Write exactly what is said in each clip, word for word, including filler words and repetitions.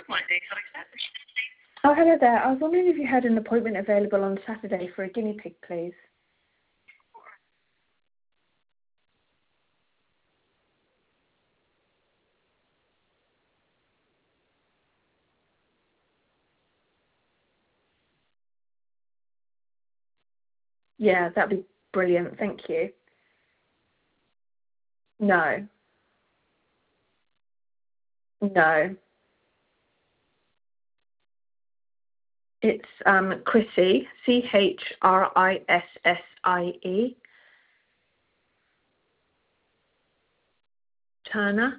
Oh, hello there. I was wondering if you had an appointment available on Saturday for a guinea pig, please. Yeah, that'd be brilliant. Thank you. No. No. It's um Chrissie, C H R I S S I E, Turner.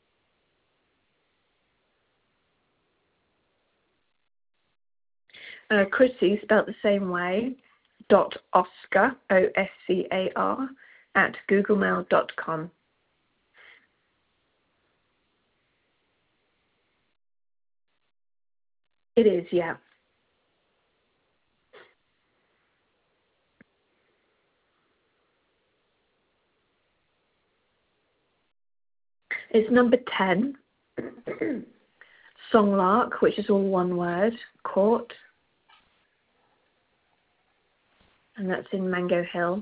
Uh, Chrissie, spelt the same way, dot Oscar, O S C A R, at googlemail dot com. It is, yeah. It's number ten, Songlark, which is all one word, Court, and that's in Mango Hill.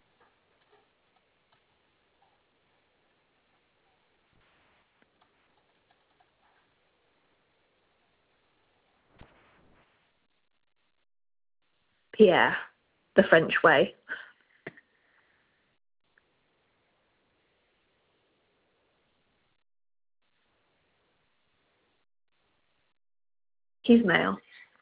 Pierre, the French way. He's male.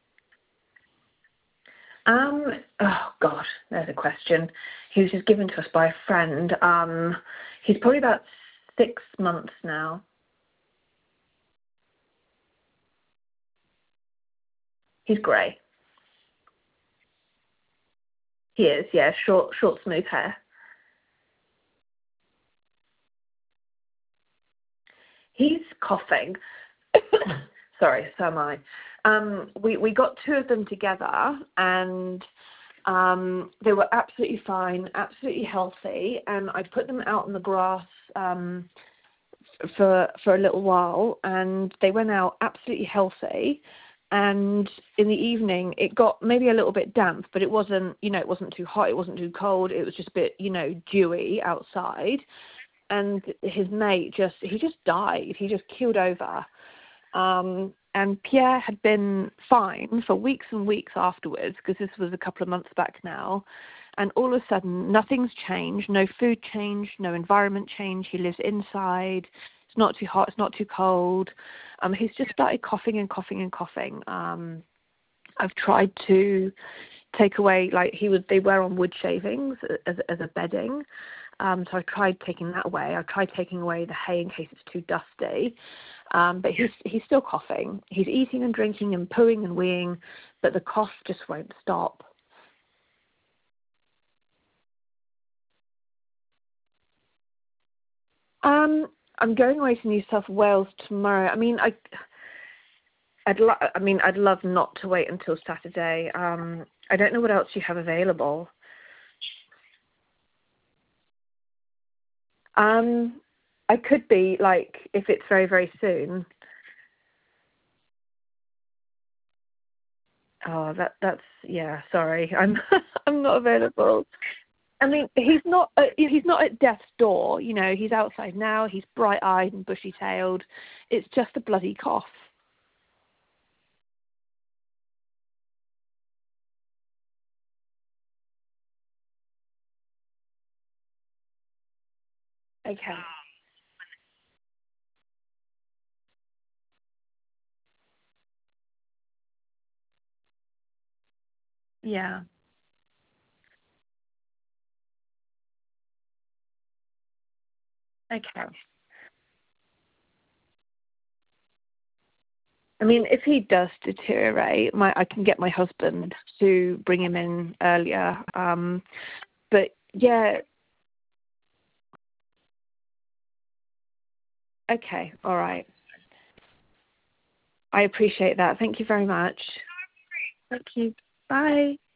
Um, oh gosh, there's a question. He was just given to us by a friend. Um, he's probably about six months now. He's grey. He is, yeah, short, short, smooth hair. He's coughing. Sorry, so am I. Um, we we got two of them together, and um, they were absolutely fine, absolutely healthy. And I put them out in the grass um, for for a little while, and they went out absolutely healthy. And in the evening, it got maybe a little bit damp, but it wasn't, you know, it wasn't too hot, it wasn't too cold. It was just a bit, you know, dewy outside. And his mate just, he just died. He just keeled over. Um, and Pierre had been fine for weeks and weeks afterwards, because this was a couple of months back now. And all of a sudden, nothing's changed. No food change, no environment change. He lives inside. It's not too hot. It's not too cold. Um, he's just started coughing and coughing and coughing. Um, I've tried to take away, like he was, they were on wood shavings as, as a bedding. Um, so I tried taking that away. I tried taking away the hay in case it's too dusty. Um, but he's he's still coughing. He's eating and drinking and pooing and weeing, but the cough just won't stop. Um, I'm going away to New South Wales tomorrow. I mean, I, I'd lo- I mean, I'd love not to wait until Saturday. Um, I don't know what else you have available. Um, I could be like if it's very very soon. Oh, that that's yeah. Sorry, I'm I'm not available. I mean, he's not uh, he's not at death's door. You know, he's outside now. He's bright-eyed and bushy-tailed. It's just a bloody cough. Okay. Yeah. Okay. I mean, if he does deteriorate, my I can get my husband to bring him in earlier. Um, but yeah. Okay. All right. I appreciate that. Thank you very much. Thank you. Bye.